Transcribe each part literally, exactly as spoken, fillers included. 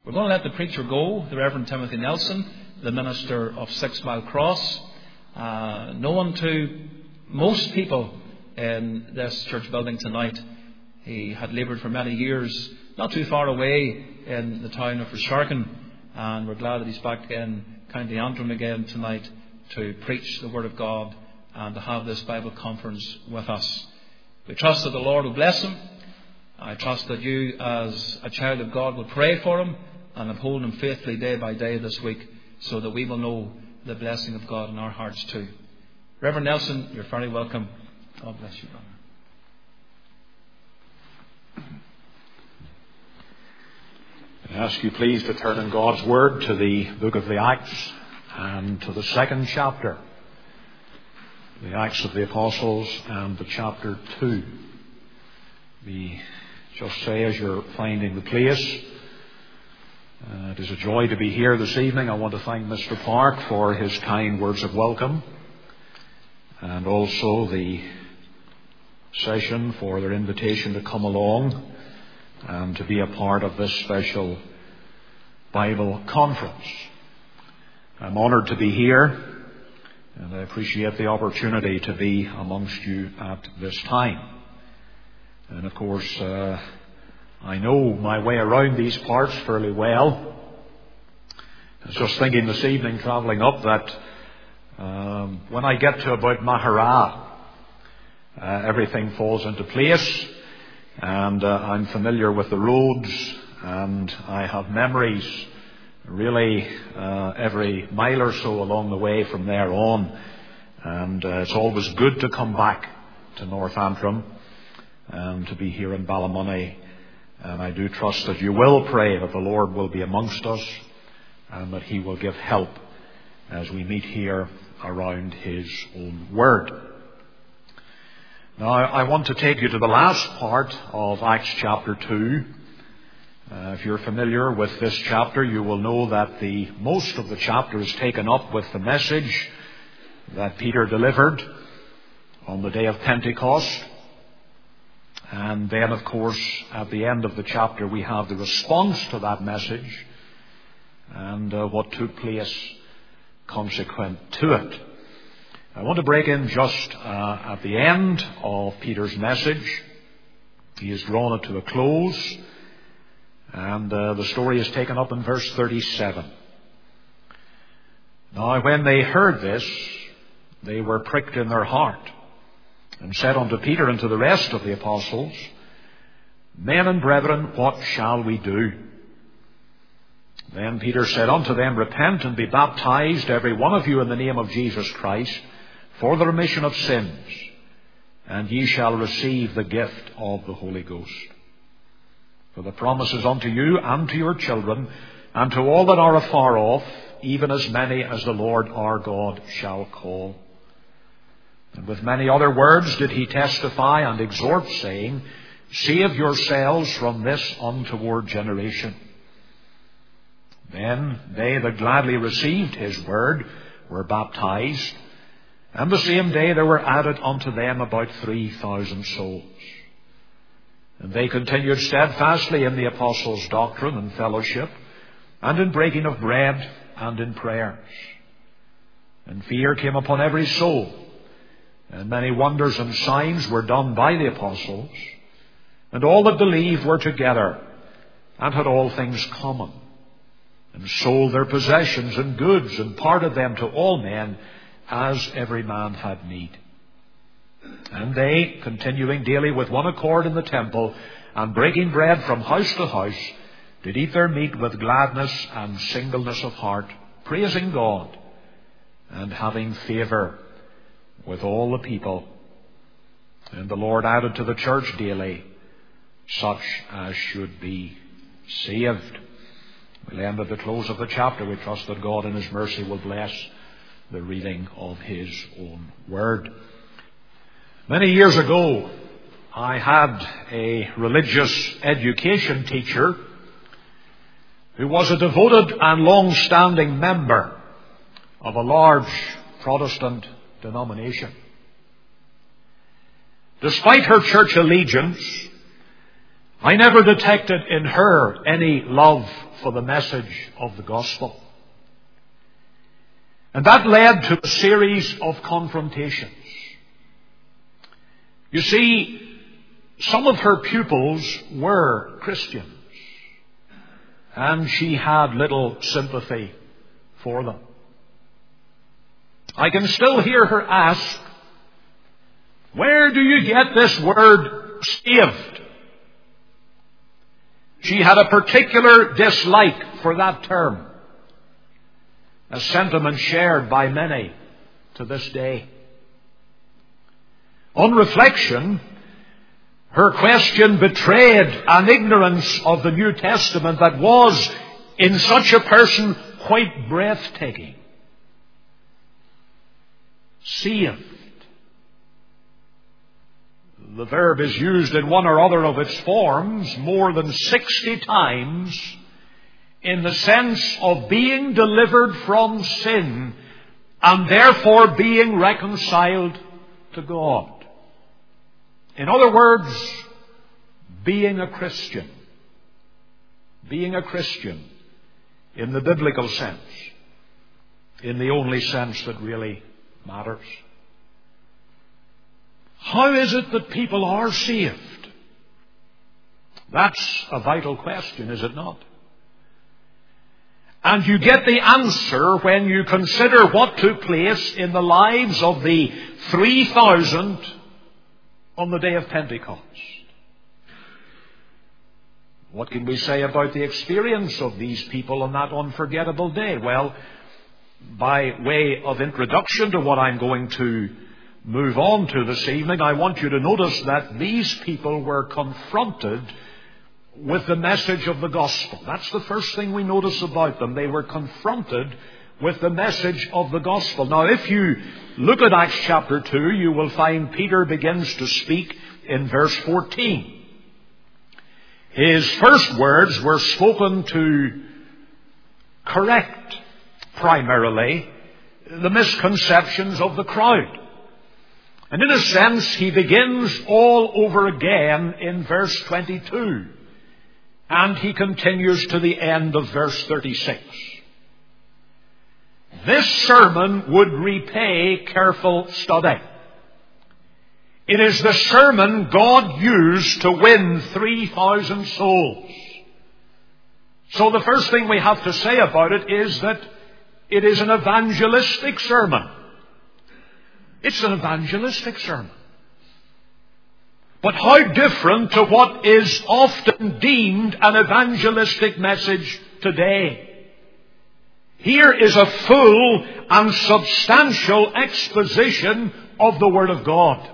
We're going to let the preacher go, the Reverend Timothy Nelson, the minister of Six Mile Cross. Uh, known to most people in this church building tonight. He had laboured for many years, not too far away in the town of Resharkin, and we're glad that he's back in County Antrim again tonight to preach the Word of God and to have this Bible conference with us. We trust that the Lord will bless him. I trust that you, as a child of God, will pray for him and uphold him faithfully day by day this week, so that we will know the blessing of God in our hearts too. Reverend Nelson, you're very welcome. God bless you, brother. I ask you please to turn in God's Word to the book of the Acts and to the second chapter. The Acts of the Apostles and the chapter two. We just say, as you're finding the place, uh, it is a joy to be here this evening. I want to thank Mister Park for his kind words of welcome, and also the session for their invitation to come along and to be a part of this special Bible conference. I'm honoured to be here, and I appreciate the opportunity to be amongst you at this time. And of course, uh, I know my way around these parts fairly well. I was just thinking this evening, travelling up, that um, when I get to about Mahara, uh, everything falls into place, and uh, I'm familiar with the roads, and I have memories really uh, every mile or so along the way from there on. And uh, it's always good to come back to North Antrim and to be here in Ballymoney. And I do trust that you will pray that the Lord will be amongst us and that He will give help as we meet here around His own Word. Now, I want to take you to the last part of Acts chapter two. Uh, if you're familiar with this chapter, you will know that the most of the chapter is taken up with the message that Peter delivered on the day of Pentecost. And then, of course, at the end of the chapter, we have the response to that message and uh, what took place consequent to it. I want to break in just uh, at the end of Peter's message. He has drawn it to a close, and uh, the story is taken up in verse thirty-seven. Now, when they heard this, they were pricked in their heart, and said unto Peter and to the rest of the apostles, Men and brethren, what shall we do? Then Peter said unto them, Repent and be baptized, every one of you, in the name of Jesus Christ, for the remission of sins, and ye shall receive the gift of the Holy Ghost. For the promise is unto you and to your children, and to all that are afar off, even as many as the Lord our God shall call. And with many other words did he testify and exhort, saying, Save yourselves from this untoward generation. Then they that gladly received his word were baptized, and the same day there were added unto them about three thousand souls. And they continued steadfastly in the apostles' doctrine and fellowship, and in breaking of bread, and in prayers. And fear came upon every soul, and many wonders and signs were done by the apostles. And all that believed were together, and had all things common, and sold their possessions and goods, and parted them to all men, as every man had need. And they, continuing daily with one accord in the temple, and breaking bread from house to house, did eat their meat with gladness and singleness of heart, praising God, and having favour with all the people. And the Lord added to the church daily such as should be saved. We'll end at the close of the chapter. We trust that God in His mercy will bless the reading of His own Word. Many years ago, I had a religious education teacher who was a devoted and long-standing member of a large Protestant denomination. Despite her church allegiance I never detected in her any love for the message of the gospel. And that led to a series of confrontations. You see, some of her pupils were Christians, and she had little sympathy for them. I can still hear her ask, "Where do you get this word saved?" She had a particular dislike for that term, a sentiment shared by many to this day. On reflection, her question betrayed an ignorance of the New Testament that was, in such a person, quite breathtaking. Saved. The verb is used in one or other of its forms more than sixty times in the sense of being delivered from sin and therefore being reconciled to God. In other words, being a Christian. Being a Christian in the biblical sense, in the only sense that really matters. How is it that people are saved? That's a vital question, is it not? And you get the answer when you consider what took place in the lives of the three thousand on the day of Pentecost. What can we say about the experience of these people on that unforgettable day? Well, by way of introduction to what I'm going to move on to this evening, I want you to notice that these people were confronted with the message of the gospel. That's the first thing we notice about them. They were confronted with the message of the gospel. Now, if you look at Acts chapter two, you will find Peter begins to speak in verse fourteen. His first words were spoken to correct, primarily, the misconceptions of the crowd. And in a sense, he begins all over again in verse twenty-two. And he continues to the end of verse thirty-six. This sermon would repay careful study. It is the sermon God used to win three thousand souls. So the first thing we have to say about it is that it is an evangelistic sermon. It's an evangelistic sermon. But how different to what is often deemed an evangelistic message today. Here is a full and substantial exposition of the Word of God.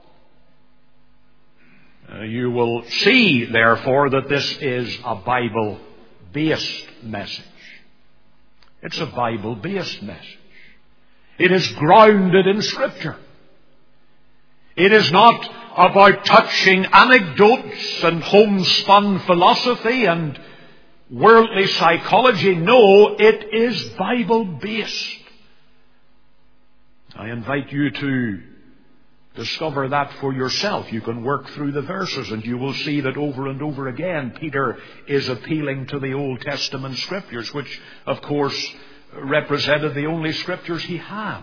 Uh, you will see, therefore, that this is a Bible-based message. It's a Bible-based message. It is grounded in Scripture. It is not about touching anecdotes and homespun philosophy and worldly psychology. No, it is Bible-based. I invite you to discover that for yourself. You can work through the verses and you will see that over and over again Peter is appealing to the Old Testament Scriptures, which of course represented the only Scriptures he had.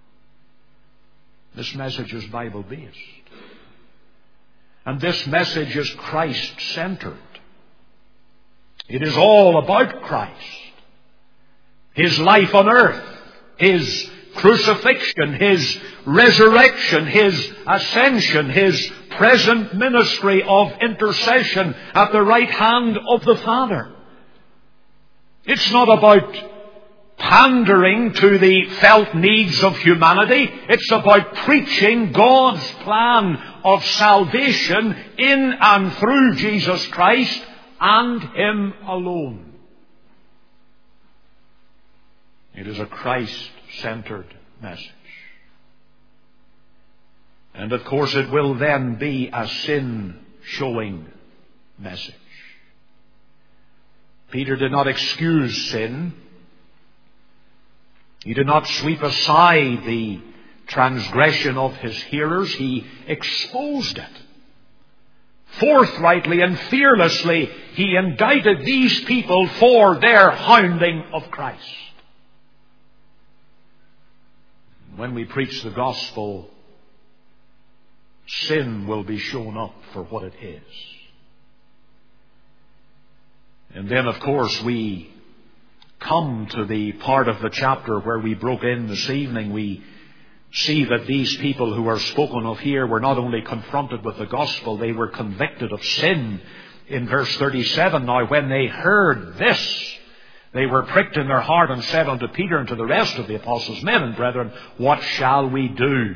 This message is Bible-based. And this message is Christ-centered. It is all about Christ. His life on earth, His crucifixion, His resurrection, His ascension, His present ministry of intercession at the right hand of the Father. It's not about pandering to the felt needs of humanity. It's about preaching God's plan of salvation in and through Jesus Christ and Him alone. It is a Christ-centered message. And of course it will then be a sin-showing message. Peter did not excuse sin. He did not sweep aside the transgression of his hearers. He exposed it. forthrightly and fearlessly, he indicted these people for their hounding of Christ. When we preach the gospel, sin will be shown up for what it is. And then, of course, we come to the part of the chapter where we broke in this evening. We see that these people who are spoken of here were not only confronted with the gospel, they were convicted of sin. In verse thirty-seven, now when they heard this, they were pricked in their heart and said unto Peter and to the rest of the apostles, Men and brethren, what shall we do?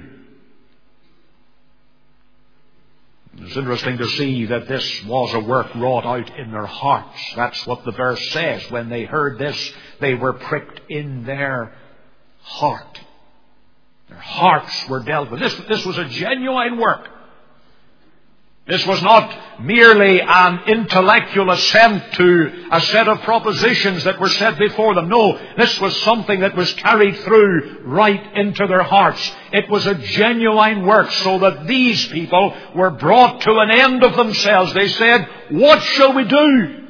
It's interesting to see that this was a work wrought out in their hearts. That's what the verse says. When they heard this, they were pricked in their heart. Their hearts were dealt with. This, this was a genuine work. This was not merely an intellectual assent to a set of propositions that were set before them. No, this was something that was carried through right into their hearts. It was a genuine work, so that these people were brought to an end of themselves. They said, what shall we do?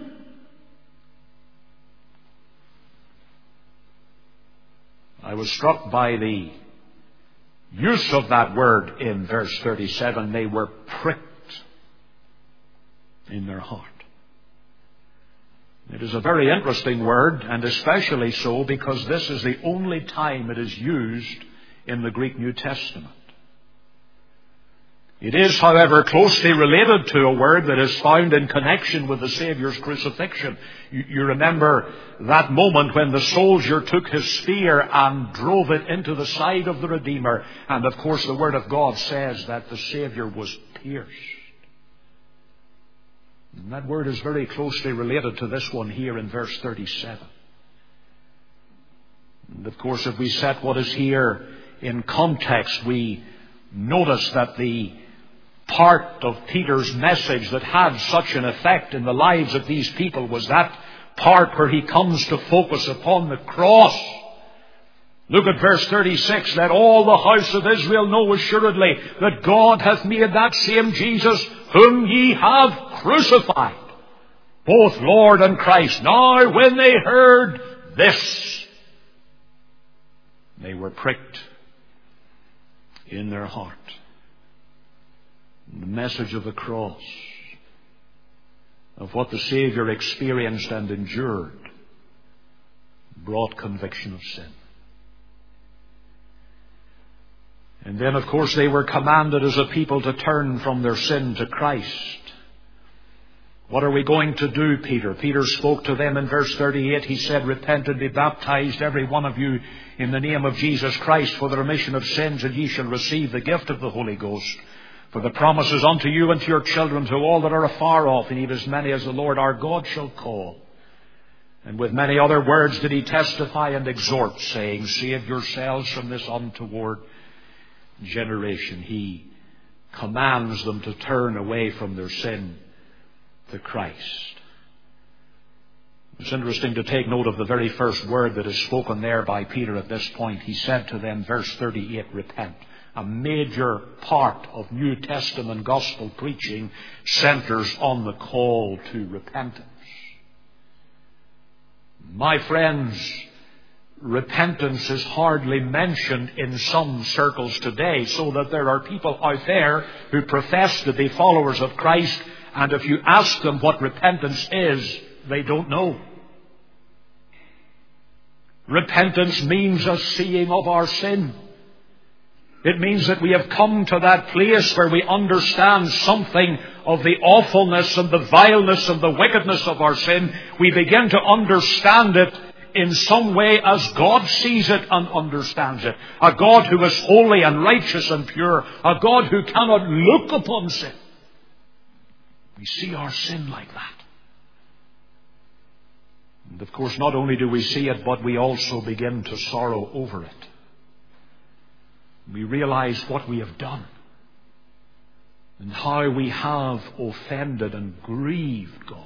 I was struck by the use of that word in verse thirty-seven. They were pricked in their heart. It is a very interesting word, and especially so because this is the only time it is used in the Greek New Testament. It is, however, closely related to a word that is found in connection with the Saviour's crucifixion. You, you remember that moment when the soldier took his spear and drove it into the side of the Redeemer. And of course the Word of God says that the Saviour was pierced. And that word is very closely related to this one here in verse thirty-seven. And of course, if we set what is here in context, we notice that the part of Peter's message that had such an effect in the lives of these people was that part where he comes to focus upon the cross. Look at verse thirty-six. Let all the house of Israel know assuredly that God hath made that same Jesus whom ye have crucified, both Lord and Christ. Now when they heard this, they were pricked in their heart. The message of the cross, of what the Saviour experienced and endured, brought conviction of sin. And then, of course, they were commanded as a people to turn from their sin to Christ. What are we going to do, Peter? Peter spoke to them in verse thirty-eight. He said, Repent and be baptized, every one of you, in the name of Jesus Christ, for the remission of sins, and ye shall receive the gift of the Holy Ghost. For the promise is unto you and to your children, to all that are afar off, and even as many as the Lord our God shall call. And with many other words did he testify and exhort, saying, Save yourselves from this untoward generation. He commands them to turn away from their sin to Christ. It's interesting to take note of the very first word that is spoken there by Peter at this point. He said to them, verse thirty-eight, Repent. A major part of New Testament gospel preaching centers on the call to repentance. My friends, repentance is hardly mentioned in some circles today, so that there are people out there who profess to be followers of Christ, and if you ask them what repentance is, they don't know. Repentance means a seeing of our sin. It means that we have come to that place where we understand something of the awfulness and the vileness and the wickedness of our sin. We begin to understand it in some way as God sees it and understands it. A God who is holy and righteous and pure. A God who cannot look upon sin. We see our sin like that. And of course, not only do we see it, but we also begin to sorrow over it. We realize what we have done and how we have offended and grieved God.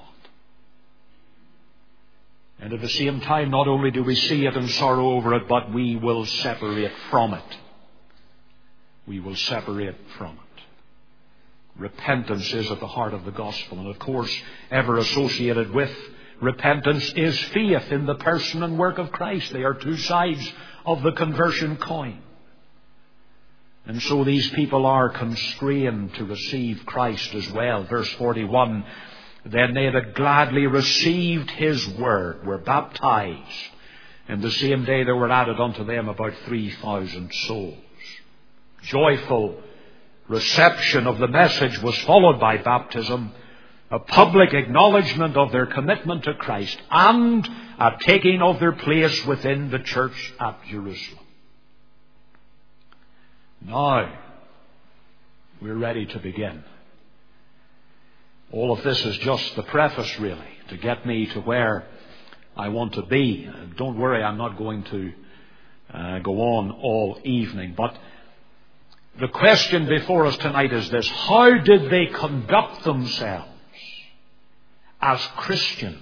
And at the same time, not only do we see it and sorrow over it, but we will separate from it. We will separate from it. Repentance is at the heart of the gospel. And of course, ever associated with repentance is faith in the person and work of Christ. They are two sides of the conversion coin. And so these people are constrained to receive Christ as well. Verse forty-one, then they that gladly received his word were baptized. And the same day there were added unto them about three thousand souls. Joyful reception of the message was followed by baptism, a public acknowledgement of their commitment to Christ, and a taking of their place within the church at Jerusalem. Now, we're ready to begin. All of this is just the preface, really, to get me to where I want to be. Don't worry, I'm not going to uh, go on all evening. But the question before us tonight is this: how did they conduct themselves as Christians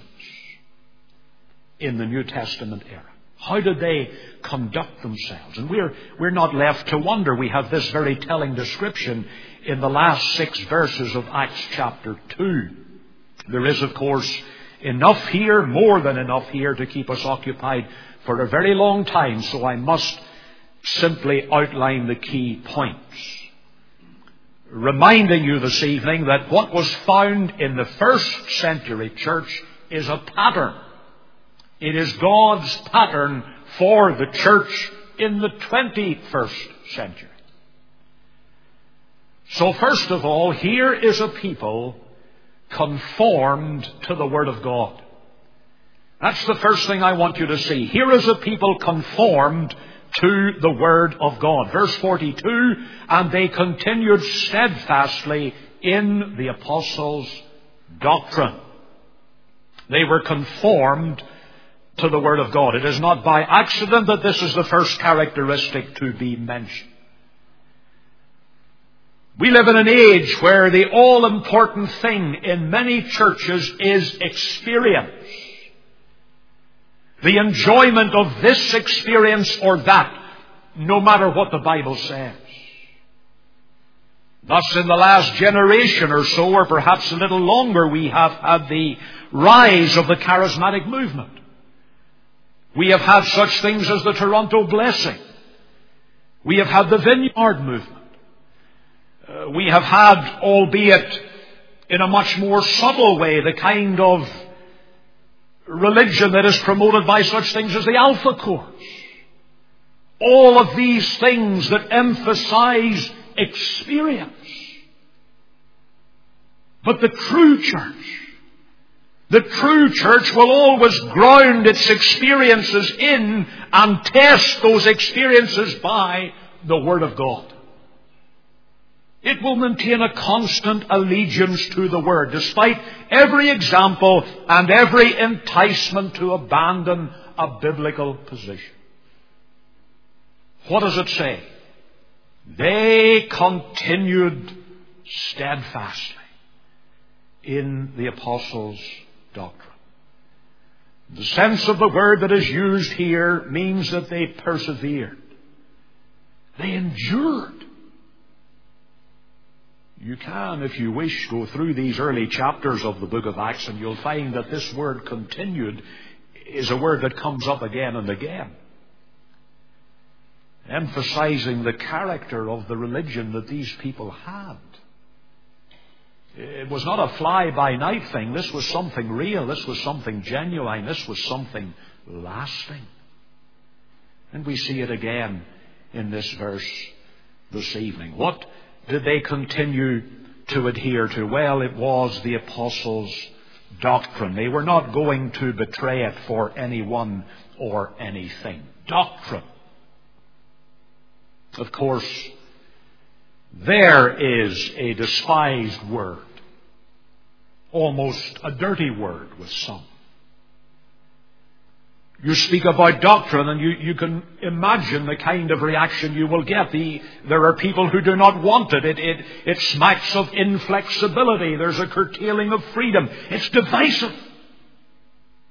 in the New Testament era? How did they conduct themselves? And we're, we're not left to wonder. We have this very telling description in the last six verses of Acts chapter two. There is, of course, enough here, more than enough here, to keep us occupied for a very long time. So I must simply outline the key points, reminding you this evening that what was found in the first century church is a pattern. It is God's pattern for the church in the twenty-first century. So first of all, here is a people conformed to the Word of God. That's the first thing I want you to see. Here is a people conformed to the Word of God. Verse forty-two, and they continued steadfastly in the apostles' doctrine. They were conformed to the Word of God. It is not by accident that this is the first characteristic to be mentioned. We live in an age where the all-important thing in many churches is experience. The enjoyment of this experience or that, no matter what the Bible says. Thus, in the last generation or so, or perhaps a little longer, we have had the rise of the charismatic movement. We have had such things as the Toronto Blessing. We have had the Vineyard movement. Uh, we have had, albeit in a much more subtle way, the kind of religion that is promoted by such things as the Alpha Course. All of these things that emphasize experience. But the true church, the true church will always ground its experiences in and test those experiences by the Word of God. It will maintain a constant allegiance to the Word, despite every example and every enticement to abandon a biblical position. What does it say? They continued steadfastly in the apostles' doctrine. The sense of the word that is used here means that they persevered. They endured. You can, if you wish, go through these early chapters of the book of Acts and you'll find that this word continued is a word that comes up again and again, emphasizing the character of the religion that these people had. It was not a fly-by-night thing. This was something real. This was something genuine. This was something lasting. And we see it again in this verse this evening. What did they continue to adhere to? Well, it was the apostles' doctrine. They were not going to betray it for anyone or anything. Doctrine. Of course, there is a despised word, almost a dirty word with some. You speak about doctrine and you, you can imagine the kind of reaction you will get. The, there are people who do not want it. It, it. it smacks of inflexibility. There's a curtailing of freedom. It's divisive.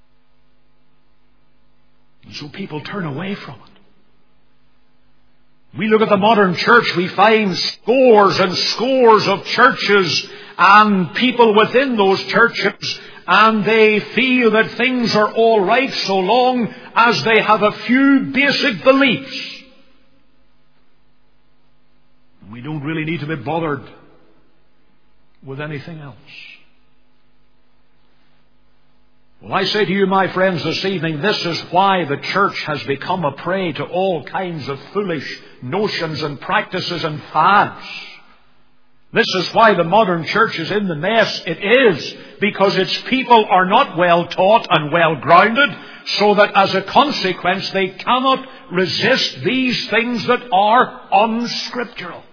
And so people turn away from it. We look at the modern church, we find scores and scores of churches and people within those churches, and they feel that things are all right so long as they have a few basic beliefs. We don't really need to be bothered with anything else. Well, I say to you, my friends, this evening, this is why the church has become a prey to all kinds of foolish notions and practices and fads. This is why the modern church is in the mess it is, because its people are not well taught and well grounded, so that as a consequence they cannot resist these things that are unscriptural.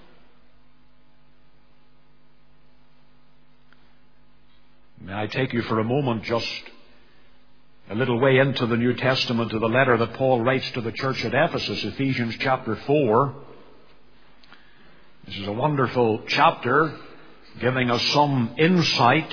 May I take you for a moment just a little way into the New Testament, to the letter that Paul writes to the church at Ephesus, Ephesians chapter four. This is a wonderful chapter, giving us some insight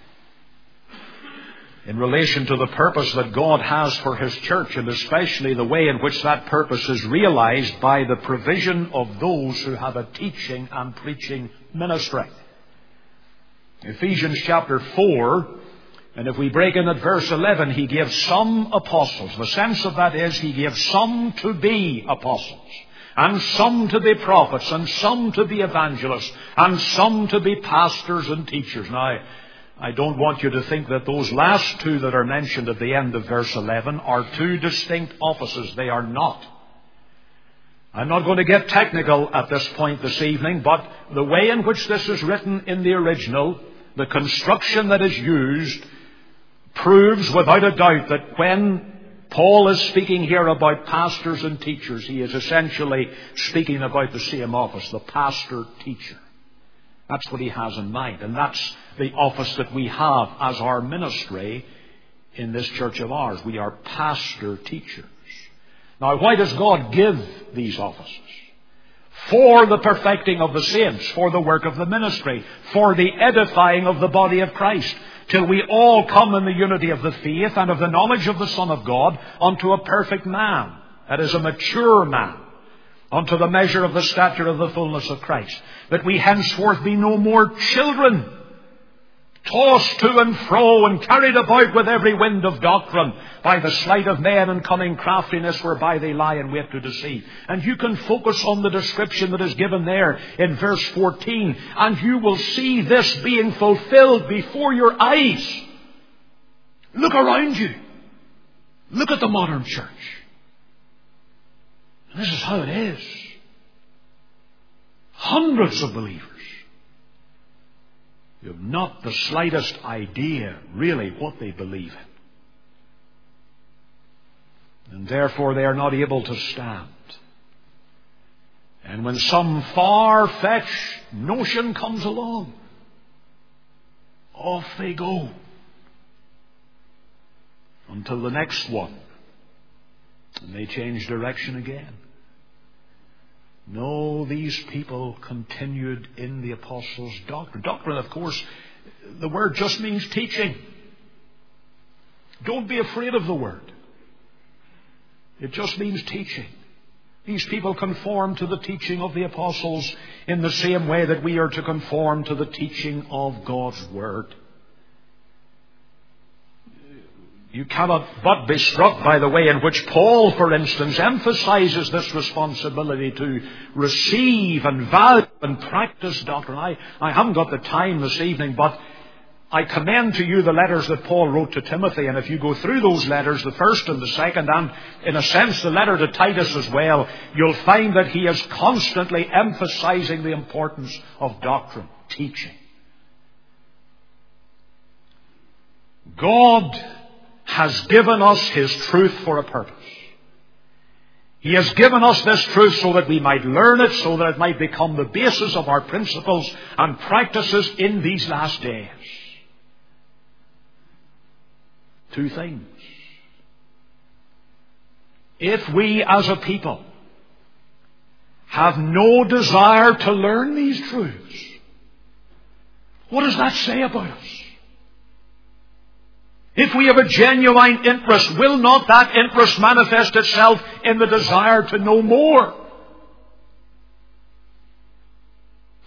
in relation to the purpose that God has for His church, and especially the way in which that purpose is realized by the provision of those who have a teaching and preaching ministry. Ephesians chapter four, and if we break in at verse eleven, he gives some apostles. The sense of that is he gives some to be apostles, and some to be prophets, and some to be evangelists, and some to be pastors and teachers. Now, I don't want you to think that those last two that are mentioned at the end of verse eleven are two distinct offices. They are not. I'm not going to get technical at this point this evening, but the way in which this is written in the original, the construction that is used, proves without a doubt that when Paul is speaking here about pastors and teachers, he is essentially speaking about the same office, the pastor-teacher. That's what he has in mind, and that's the office that we have as our ministry in this church of ours. We are pastor-teachers. Now, why does God give these offices? For the perfecting of the saints, for the work of the ministry, for the edifying of the body of Christ, till we all come in the unity of the faith and of the knowledge of the Son of God unto a perfect man, that is, a mature man, unto the measure of the stature of the fullness of Christ, that we henceforth be no more children, tossed to and fro and carried about with every wind of doctrine by the sleight of men and cunning craftiness whereby they lie in wait to deceive. And you can focus on the description that is given there in verse fourteen, and you will see this being fulfilled before your eyes. Look around you. Look at the modern church. This is how it is. Hundreds of believers. You have not the slightest idea, really, what they believe in. And therefore they are not able to stand. And when some far-fetched notion comes along, off they go. Until the next one. And they change direction again. No, these people continued in the apostles' doctrine. Doctrine, of course, the word just means teaching. Don't be afraid of the word. It just means teaching. These people conform to the teaching of the apostles in the same way that we are to conform to the teaching of God's word. You cannot but be struck by the way in which Paul, for instance, emphasizes this responsibility to receive and value and practice doctrine. I, I haven't got the time this evening, but I commend to you the letters that Paul wrote to Timothy. And if you go through those letters, the first and the second, and in a sense the letter to Titus as well, you'll find that he is constantly emphasizing the importance of doctrine, teaching. God has given us His truth for a purpose. He has given us this truth so that we might learn it, so that it might become the basis of our principles and practices in these last days. Two things. If we as a people have no desire to learn these truths, what does that say about us? If we have a genuine interest, will not that interest manifest itself in the desire to know more?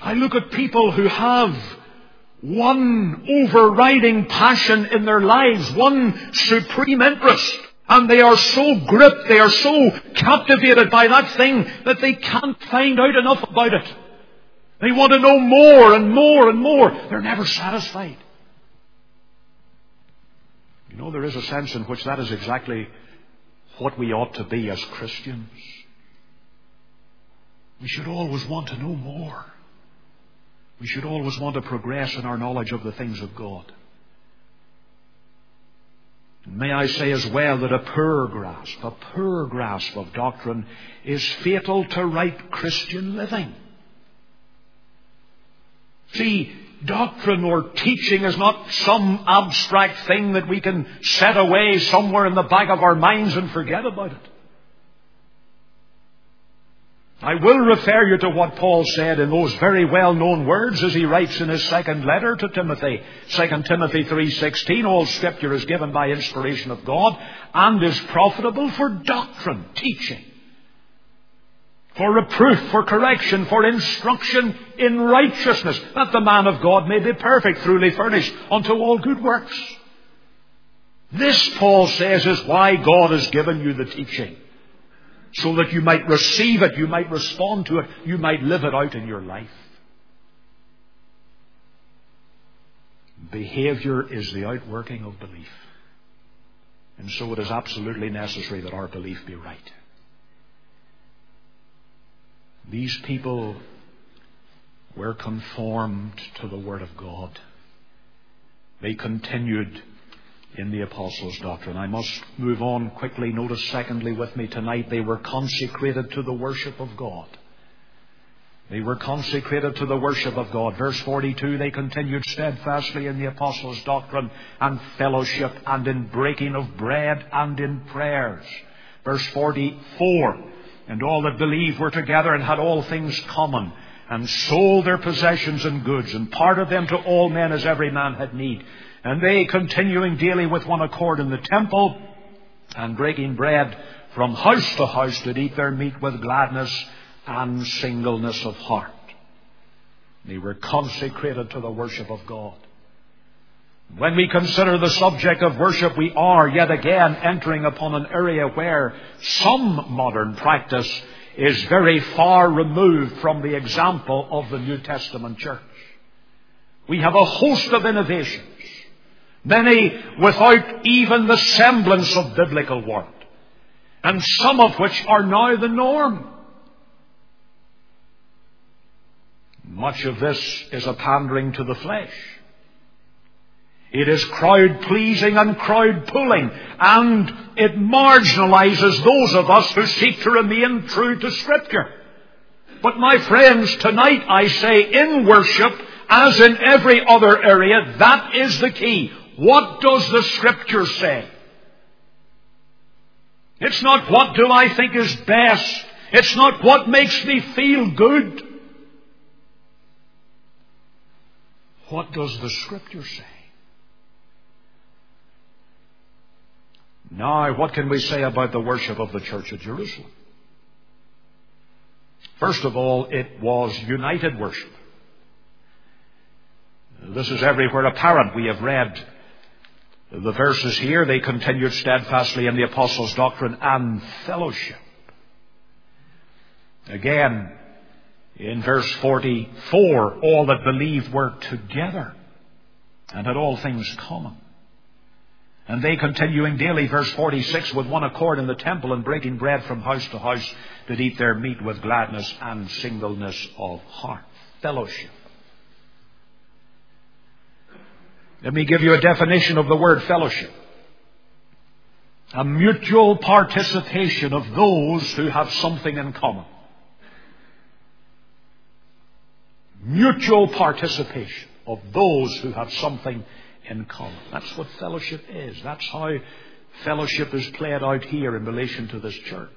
I look at people who have one overriding passion in their lives, one supreme interest, and they are so gripped, they are so captivated by that thing that they can't find out enough about it. They want to know more and more and more. They're never satisfied. You know, there is a sense in which that is exactly what we ought to be as Christians. We should always want to know more. We should always want to progress in our knowledge of the things of God. And may I say as well that a poor grasp, a poor grasp of doctrine is fatal to right Christian living. See, doctrine or teaching is not some abstract thing that we can set away somewhere in the back of our minds and forget about it. I will refer you to what Paul said in those very well-known words as he writes in his second letter to Timothy. Second Timothy three sixteen, all Scripture is given by inspiration of God and is profitable for doctrine, teaching, for reproof, for correction, for instruction in righteousness, that the man of God may be perfect, truly furnished unto all good works. This, Paul says, is why God has given you the teaching. So that you might receive it, you might respond to it, you might live it out in your life. Behavior is the outworking of belief. And so it is absolutely necessary that our belief be right. These people were conformed to the Word of God. They continued in the Apostles' doctrine. I must move on quickly. Notice secondly with me tonight, they were consecrated to the worship of God. They were consecrated to the worship of God. Verse forty-two, they continued steadfastly in the Apostles' doctrine and fellowship and in breaking of bread and in prayers. Verse forty-four, and all that believed were together and had all things common, and sold their possessions and goods, and parted them to all men as every man had need. And they, continuing daily with one accord in the temple, and breaking bread from house to house, did eat their meat with gladness and singleness of heart. They were consecrated to the worship of God. When we consider the subject of worship, we are yet again entering upon an area where some modern practice is very far removed from the example of the New Testament church. We have a host of innovations, many without even the semblance of biblical word, and some of which are now the norm. Much of this is a pandering to the flesh. It is crowd-pleasing and crowd-pulling, and it marginalizes those of us who seek to remain true to Scripture. But my friends, tonight I say in worship, as in every other area, that is the key. What does the Scripture say? It's not what do I think is best. It's not what makes me feel good. What does the Scripture say? Now, what can we say about the worship of the Church at Jerusalem? First of all, it was united worship. This is everywhere apparent. We have read the verses here. They continued steadfastly in the Apostles' doctrine and fellowship. Again, in verse forty-four, all that believed were together and had all things common. And they, continuing daily, verse forty-six, with one accord in the temple and breaking bread from house to house, did eat their meat with gladness and singleness of heart. Fellowship. Let me give you a definition of the word fellowship. A mutual participation of those who have something in common. Mutual participation of those who have something in common. That's what fellowship is. That's how fellowship is played out here in relation to this church.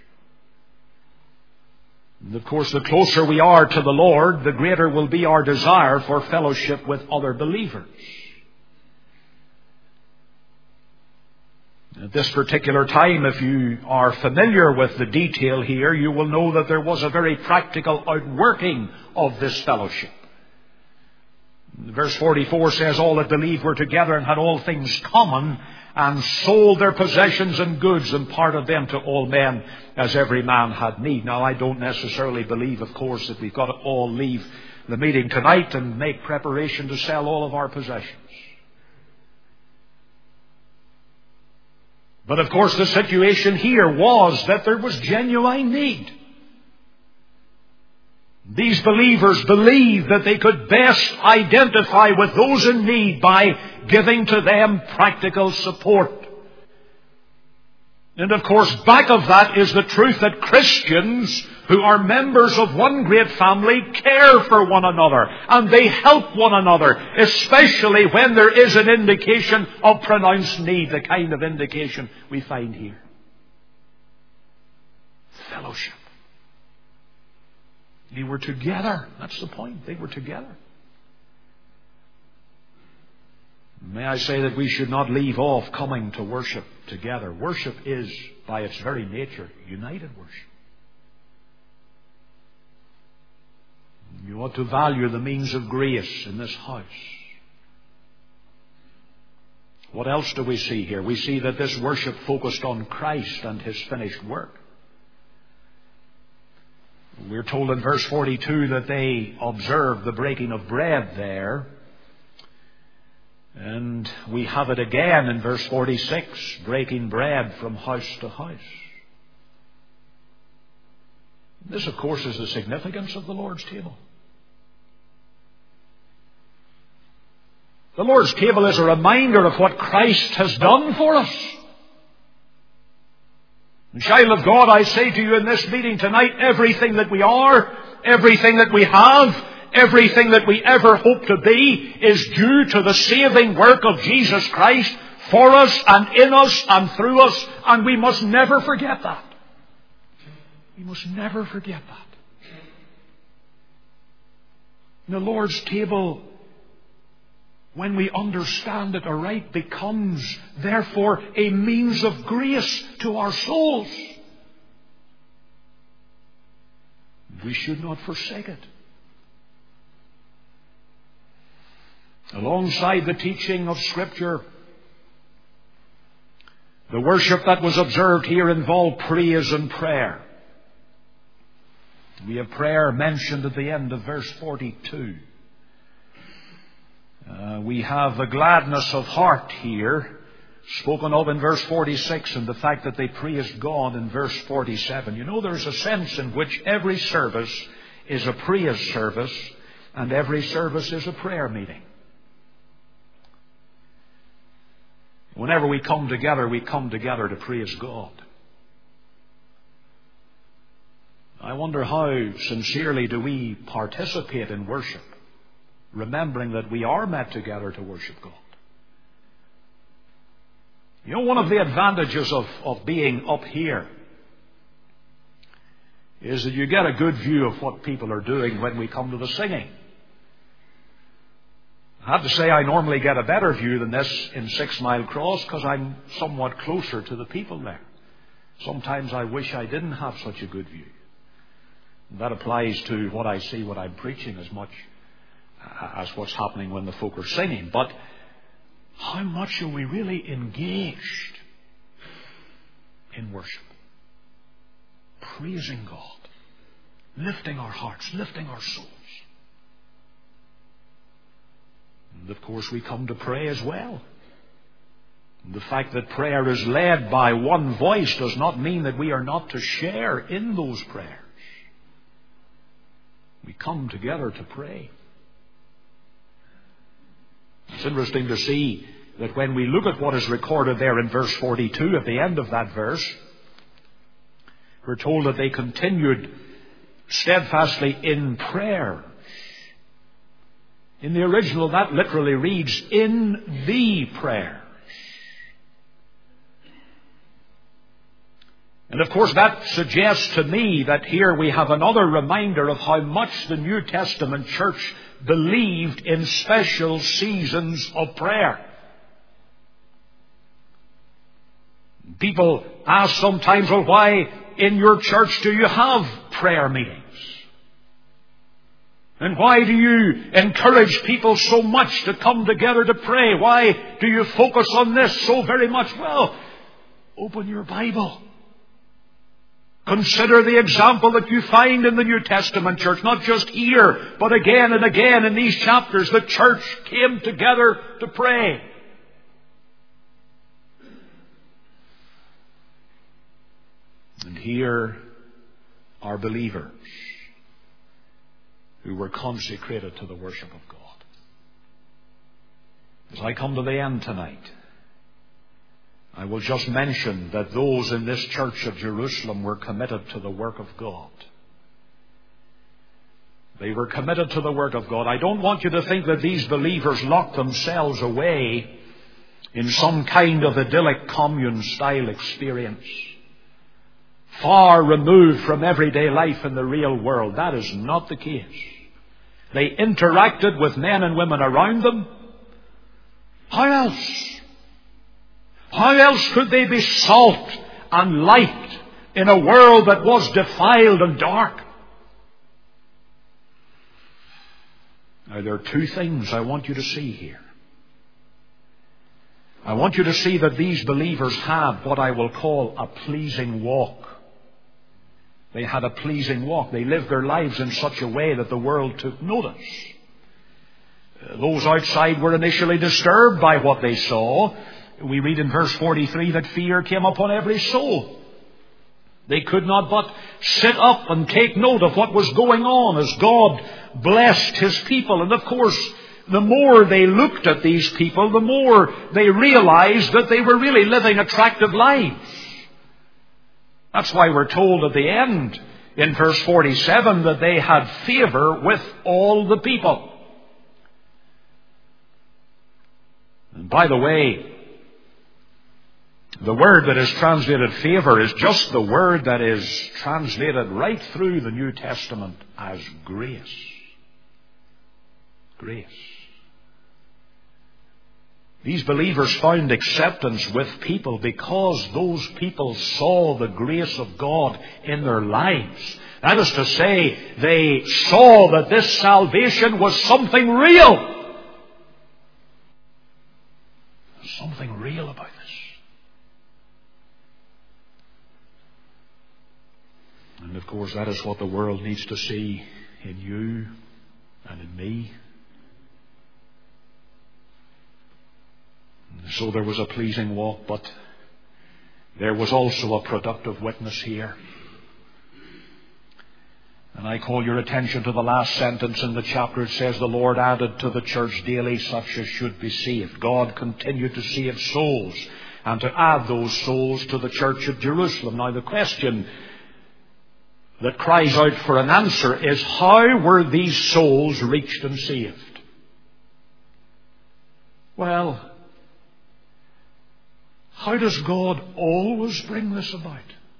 And of course, the closer we are to the Lord, the greater will be our desire for fellowship with other believers. At this particular time, if you are familiar with the detail here, you will know that there was a very practical outworking of this fellowship. Verse forty-four says, all that believed were together and had all things common, and sold their possessions and goods, and parted them to all men, as every man had need. Now, I don't necessarily believe, of course, that we've got to all leave the meeting tonight and make preparation to sell all of our possessions. But of course the situation here was that there was genuine need. These believers believed that they could best identify with those in need by giving to them practical support. And of course, back of that is the truth that Christians who are members of one great family care for one another, and they help one another, especially when there is an indication of pronounced need, the kind of indication we find here. Fellowship. They were together. That's the point. They were together. May I say that we should not leave off coming to worship together. Worship is, by its very nature, united worship. You ought to value the means of grace in this house. What else do we see here? We see that this worship focused on Christ and His finished work. We're told in verse forty-two that they observed the breaking of bread there. And we have it again in verse forty-six, breaking bread from house to house. This, of course, is the significance of the Lord's table. The Lord's table is a reminder of what Christ has done for us. And child of God, I say to you in this meeting tonight, everything that we are, everything that we have, everything that we ever hope to be is due to the saving work of Jesus Christ for us and in us and through us, and we must never forget that. We must never forget that. The Lord's table, when we understand it aright, becomes therefore a means of grace to our souls. We should not forsake it. Alongside the teaching of Scripture, the worship that was observed here involved praise and prayer. We have prayer mentioned at the end of verse forty-two. Uh, we have the gladness of heart here, spoken of in verse forty-six, and the fact that they praised God in verse forty-seven. You know, there's a sense in which every service is a praise service, and every service is a prayer meeting. Whenever we come together, we come together to praise God. I wonder how sincerely do we participate in worship, remembering that we are met together to worship God. You know, one of the advantages of, of being up here is that you get a good view of what people are doing when we come to the singing. I have to say I normally get a better view than this in Six Mile Cross because I'm somewhat closer to the people there. Sometimes I wish I didn't have such a good view. That applies to what I see, what I'm preaching, as much as what's happening when the folk are singing. But how much are we really engaged in worship? Praising God, lifting our hearts, lifting our souls. And of course we come to pray as well. The fact that prayer is led by one voice does not mean that we are not to share in those prayers. We come together to pray. It's interesting to see that when we look at what is recorded there in verse forty-two, at the end of that verse, we're told that they continued steadfastly in prayer. In the original, that literally reads, in the prayers. And of course that suggests to me that here we have another reminder of how much the New Testament church believed in special seasons of prayer. People ask sometimes, well, why in your church do you have prayer meetings? And why do you encourage people so much to come together to pray? Why do you focus on this so very much? Well, open your Bible. Consider the example that you find in the New Testament church, not just here, but again and again in these chapters. The church came together to pray. And here are believers who were consecrated to the worship of God. As I come to the end tonight, I will just mention that those in this church of Jerusalem were committed to the work of God. They were committed to the work of God. I don't want you to think that these believers locked themselves away in some kind of idyllic commune-style experience, far removed from everyday life in the real world. That is not the case. They interacted with men and women around them. How else? How else could they be salt and light in a world that was defiled and dark? Now, there are two things I want you to see here. I want you to see that these believers had what I will call a pleasing walk. They had a pleasing walk. They lived their lives in such a way that the world took notice. Those outside were initially disturbed by what they saw. We read in verse forty-three that fear came upon every soul. They could not but sit up and take note of what was going on as God blessed His people. And of course, the more they looked at these people, the more they realized that they were really living attractive lives. That's why we're told at the end in verse forty-seven that they had favor with all the people. And by the way, the word that is translated favor is just the word that is translated right through the New Testament as grace. Grace. These believers found acceptance with people because those people saw the grace of God in their lives. That is to say, they saw that this salvation was something real. There's something real about this. And of course, that is what the world needs to see in you and in me. So there was a pleasing walk, but there was also a productive witness here. And I call your attention to the last sentence in the chapter. It says, the Lord added to the church daily such as should be saved. God continued to save souls and to add those souls to the church of Jerusalem. Now the question that cries out for an answer is, how were these souls reached and saved? Well, how does God always bring this about?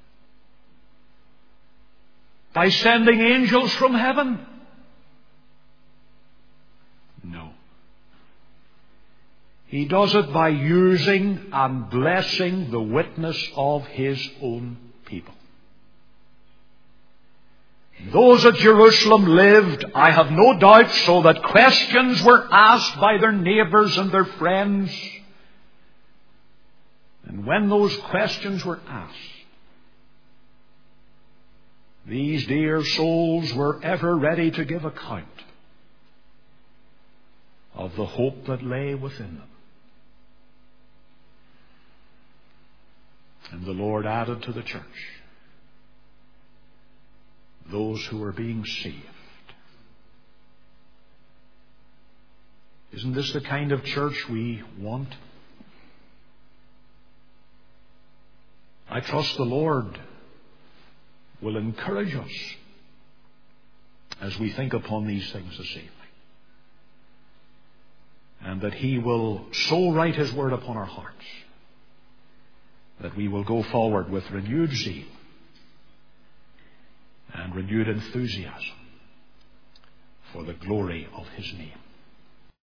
By sending angels from heaven? No. He does it by using and blessing the witness of His own people. Those at Jerusalem lived, I have no doubt, so that questions were asked by their neighbours and their friends. And when those questions were asked, these dear souls were ever ready to give account of the hope that lay within them. And the Lord added to the church those who were being saved. Isn't this the kind of church we want? I trust the Lord will encourage us as we think upon these things this evening. And that He will so write His word upon our hearts that we will go forward with renewed zeal and renewed enthusiasm for the glory of His name.